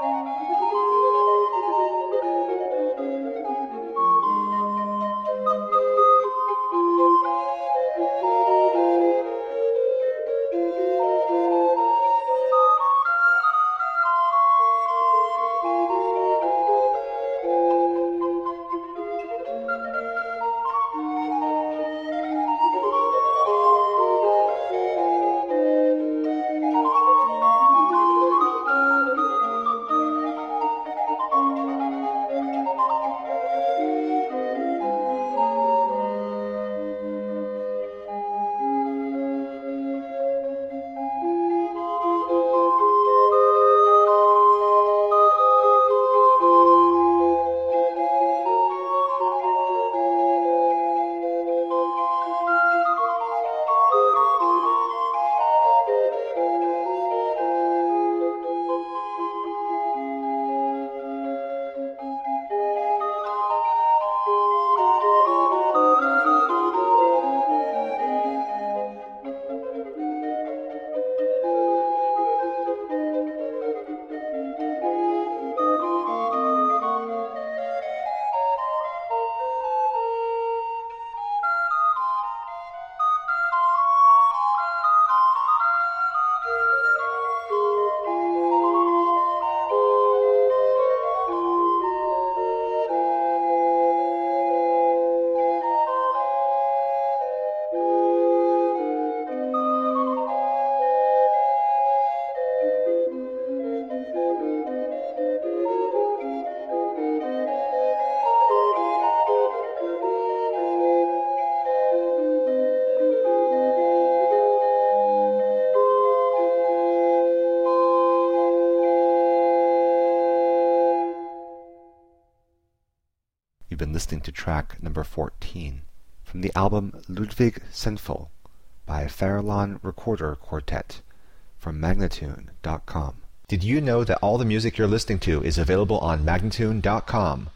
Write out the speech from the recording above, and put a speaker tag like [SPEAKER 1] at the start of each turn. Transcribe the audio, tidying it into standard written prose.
[SPEAKER 1] You've been listening to track number 14 from the album Ludwig Senfel by Farallon Recorder Quartet from Magnatune.com. Did you know that all the music you're listening to is available on Magnatune.com?